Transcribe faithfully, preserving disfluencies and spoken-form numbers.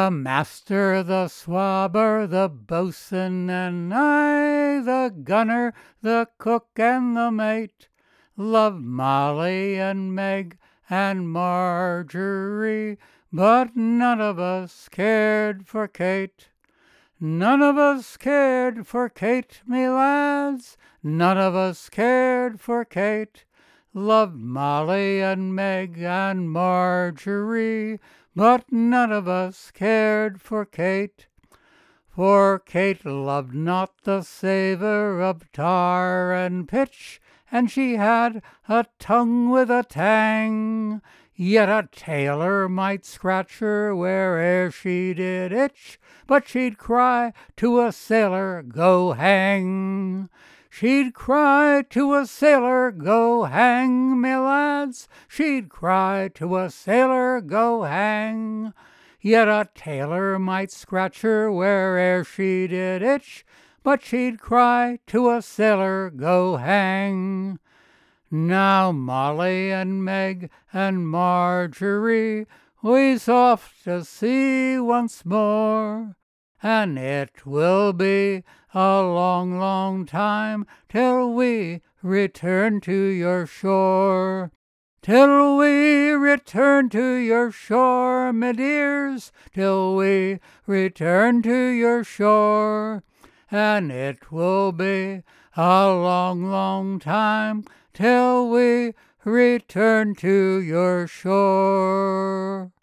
The master, the swabber, the boatswain, and I, the gunner, the cook, and the mate, loved Molly and Meg and Margery, but none of us cared for Kate. None of us cared for Kate, me lads, none of us cared for Kate, loved Molly and Meg and Margery, but none of us cared for Kate. For Kate loved not the savour of tar and pitch, and she had a tongue with a tang, yet a tailor might scratch her where'er she did itch, but she'd cry to a sailor, "Go hang!" She'd cry to a sailor, "Go hang!" me lads, she'd cry to a sailor, "Go hang!" Yet a tailor might scratch her where'er she did itch, but she'd cry to a sailor, "Go hang!" Now Molly and Meg and Margery we's off to sea once more, and it will be a long, long time till we return to your shore. Till we return to your shore, me dears, till we return to your shore, and it will be a long, long time till we return to your shore.